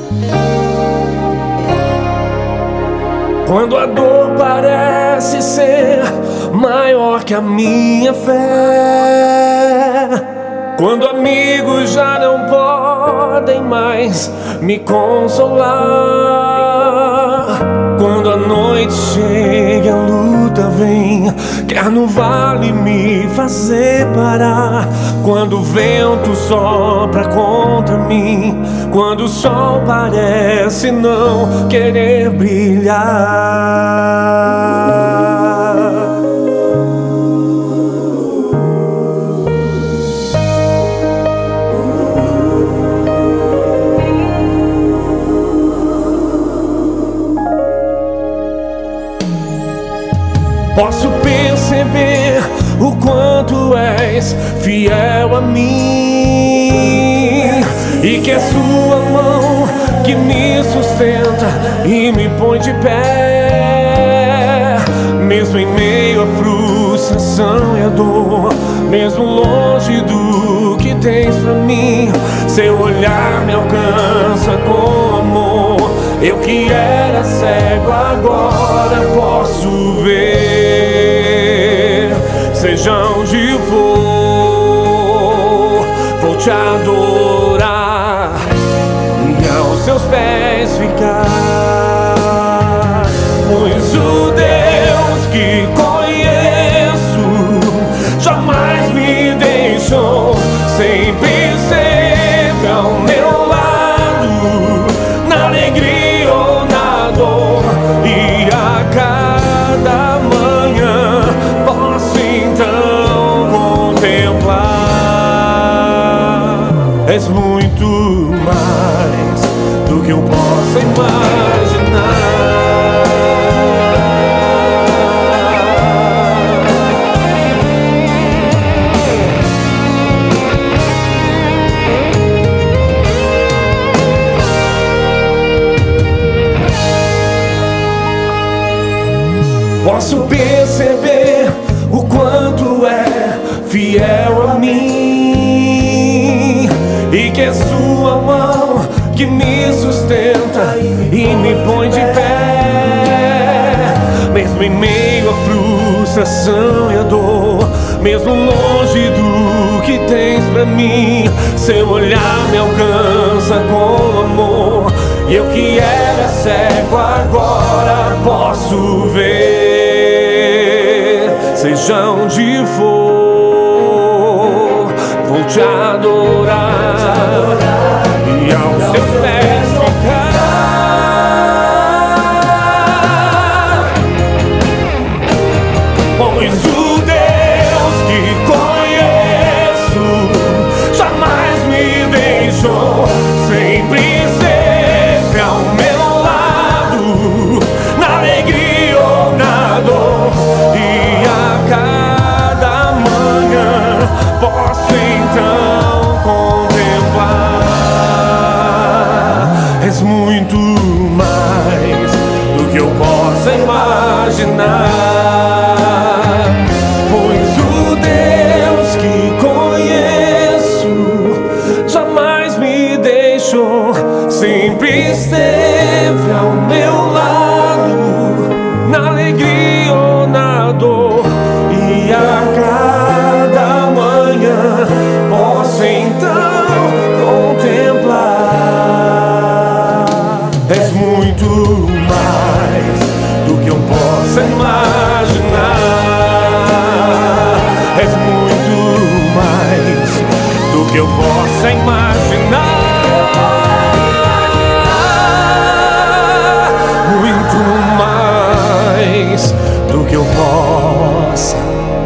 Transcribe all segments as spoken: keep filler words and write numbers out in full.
Quando a dor parece ser maior que a minha fé, quando amigos já não podem mais me consolar, quando a noite chega e a luta vem, quer no vale me fazer parar, quando o vento sopra contra mim, quando o sol parece não querer brilhar. Posso perceber o quanto és fiel a mim, e que é sua mão que me sustenta e me põe de pé, mesmo em meio à frustração e à dor, mesmo longe do que tens pra mim. Seu olhar me alcança com amor. Eu que era cego agora posso ver. Seja onde for, vou te adorar e aos seus pés ficar. Pois o Deus que conheço jamais me deixou, sempre esteve ao meu lado, na alegria ou na dor, e a cada manhã posso então contemplar. És muito mais do que eu possa imaginar. Posso perceber o quanto é fiel a mim, e que é sua mão que me sustenta e me põe de pé, mesmo em meio à frustração e à dor, mesmo longe do que tens pra mim. Seu olhar me alcança com amor, e eu que era cego agora posso ver. Seja onde for, vou te adorar e aos seus pés ficar. Pois o Deus que conheço jamais me deixou, sempre esteve ao meu lado, na alegria ou na dor, e a cada manhã posso então contemplar. És muito mais do que eu possa imaginar. Pois o Deus que conheço jamais me deixou, sempre esteve ao meu lado, na alegria ou na dor, e a cada manhã posso então contemplar. És muito mais do que eu possa imaginar. És muito mais do que eu possa imaginar. Muito mais do que eu possa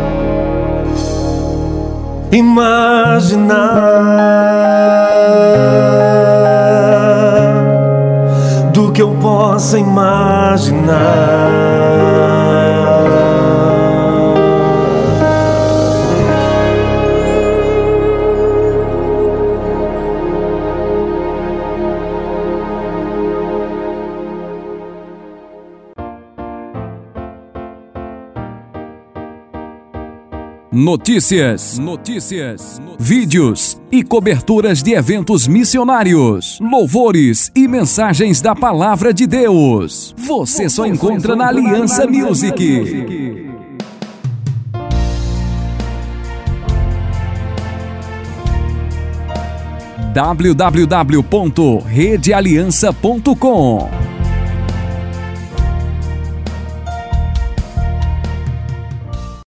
imaginar, do que eu possa imaginar. Notícias, notícias, vídeos e coberturas de eventos missionários, louvores e mensagens da Palavra de Deus. Você só encontra na Aliança Music. w w w ponto rede aliança ponto com